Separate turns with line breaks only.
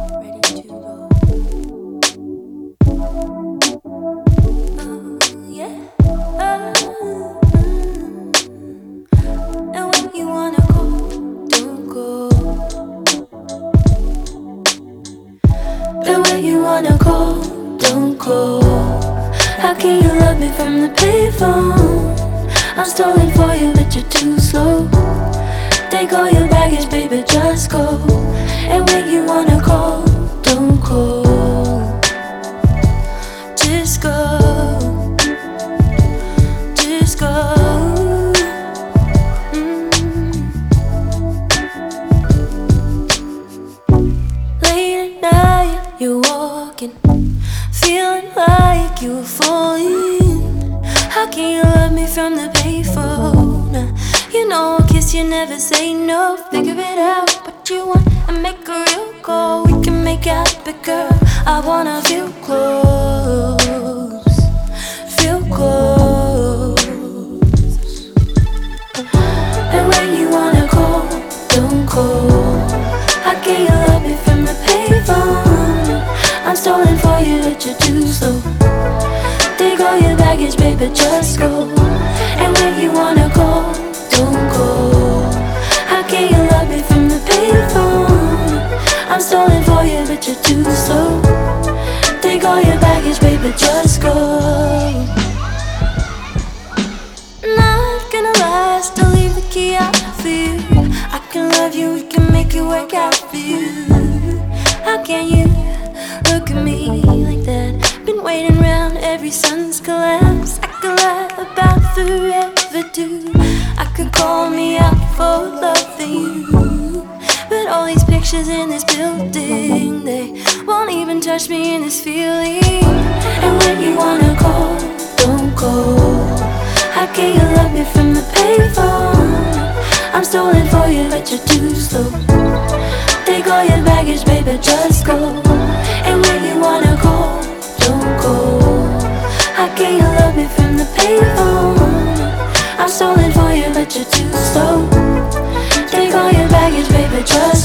ready to go. Yeah. And when you wanna go, don't go. But when you wanna go, don't go. How can you love me from the payphone? I'm stalling for you, but you're too slow. Take all your baggage, baby, just go. And when you wanna go, don't go. Just go. Just go. Late at night, you're walking, feeling like you're falling. How can you love me from the payphone? You know, kiss you never say no. Figure it out, what you want, and make a real goal. We can make out, but girl, I wanna feel close. Feel close. And when you wanna go, don't go. How can you love me from the payphone? I'm stalling for you, but you're too slow. Take all your baggage, baby, just go. And when you wanna go, don't go. How can you love me from the payphone? I'm stalling for you, but you're too slow. Take all your baggage, baby, just go. Not gonna last, I'll leave the key out for you. I can love you, we can make it work out for you. How can you look at me like that? Been waiting around every sun's collapse. I could lie about forever too. I could call me out for loving you, but all these pictures in this building, they won't even touch me in this feeling. And when you wanna go, don't go. How can you love me from the payphone? I'm stalling for you, but you're too slow. Take all your baggage, baby, just go. And when you wanna go, don't go. How can you love me from the payphone? I'm stalling for you, but you're too slow. Take all your baggage, baby, just